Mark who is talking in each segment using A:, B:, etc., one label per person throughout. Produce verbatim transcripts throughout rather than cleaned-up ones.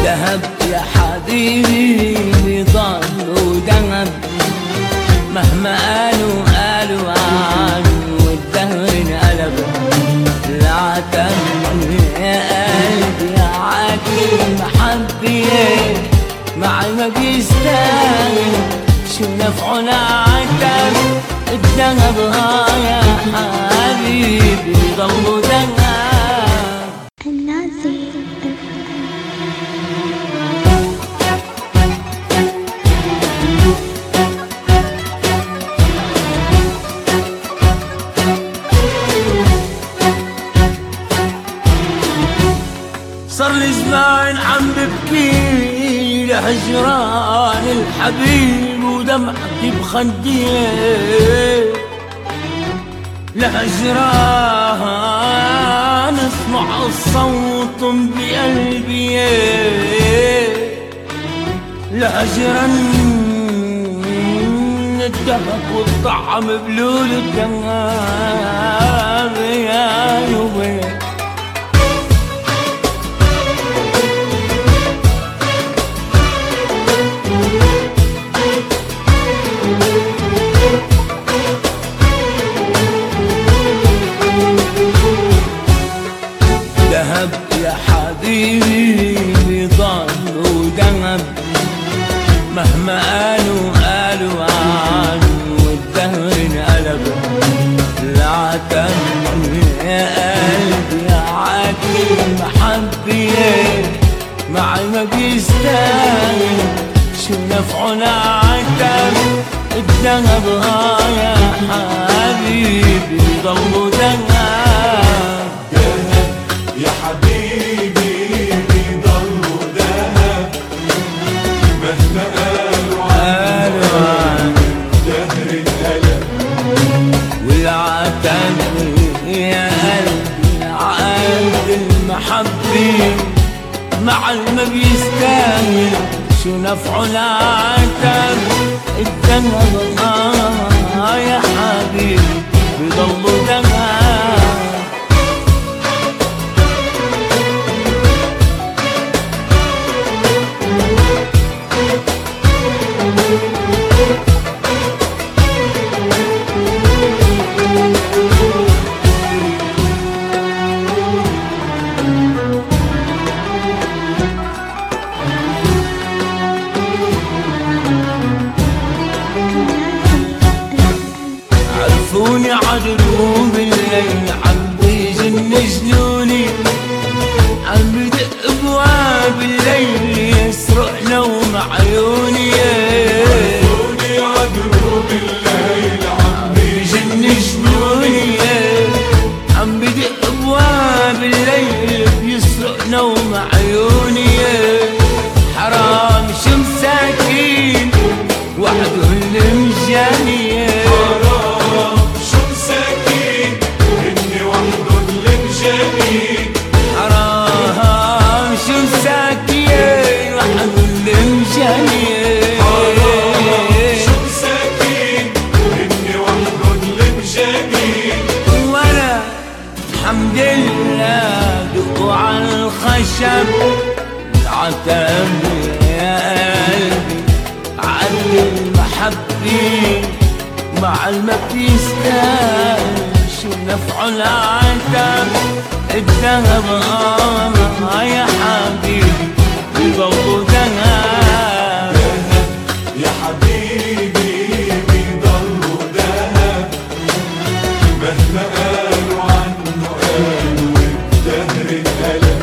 A: ذهب يا حبيبي ضل وذهب، مهما قالوا قالوا عنه والدهر انقلب. العتب يا قلبي عاتب محبي مع ما بيستاهل، شو نفعه العتب الذهب اه يا حبيبي ضل ذهب. صار لي زمان عم ببكي لهجران الحبيب ودمعتي بخدي، لهجران اسمع الصوت بقلبي، لهجران الدهب والطعم بلول الدهب يا يومي. ذهب يا حبيبي ضل وذهب، مهما قالوا قالوا عنه والدهر انقلب. العتب يا قلبي عاتب محبي مع ما بيستاهل، شو نفعه العتب الذهب اه يا حبيبي ضل ذهب.
B: يا حبيبي بيضل ذهب، مهما قالوا عنه دهر الألم.
A: والعتب يا قلبي عقد المحبي مع ما بيستاهل، شو نفعه العتب الذهب اه يا حبيبي بيضل ذهب. عرفوني عدلوا بالليل عم بيجن جنوني، عم بدق ابواب الليل يسرق نوم عيوني.
B: عرفوني عدلوا بالليل عم
A: بيجن جنوني، عم بدق ابواب الليل بيسرق نوم عيوني. حرام شو مساكين وحده اللي مجاني، حرام شو مساكين وحده اللي مجاني.
B: شو مساكين اني وحده اللي مجاني.
A: وانا الحمد لله دق على الخشب. العتب يا قلبي عقد المحبي مع ما بيستاهل، شو نفعه العتب الذهب اه يا حبيبي بيضل ذهب.
B: يا حبيبي بيضل ذهب، مهما قالوا عنه قالوا والدهر انقلب.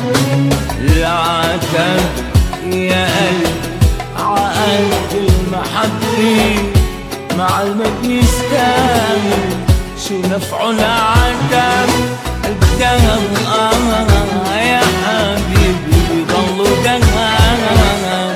A: العتب يا قلبي عقد المحبي مع ما بيستاهل، شو نفعه العتب الذهب اه يا حبيبي بيضل ذهب.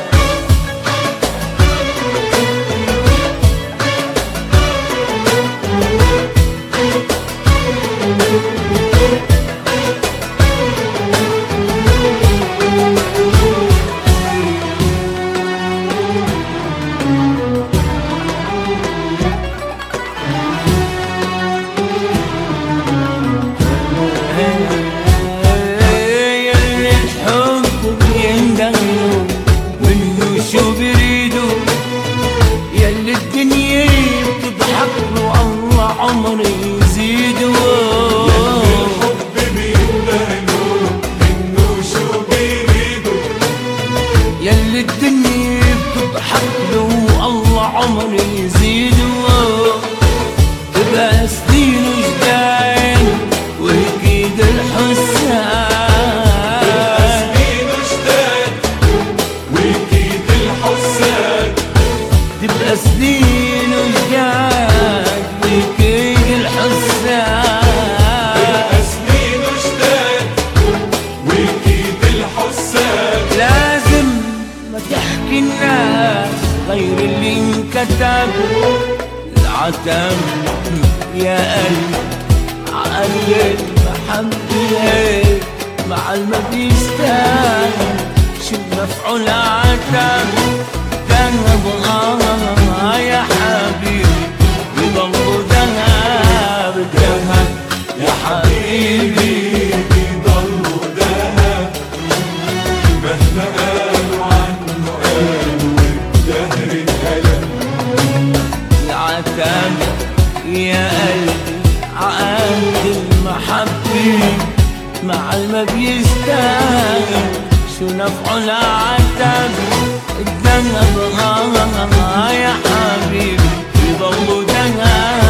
A: الناس غير اللي انكتب العتب يا قلبي عقل المحبة مع الما بيستاهل شو مفعول عتب ذهب آه يا حبيبي بضل ذهب ذهب
B: يا حبيبي بيضلوا دهب مهما قالوا عنه قالوا والدهر اتقلب
A: العتب يا قلبي عقد المحبة مع الما بيستاهل شو نفعه العتب الذهب آه يا حبيبي بضل ذهب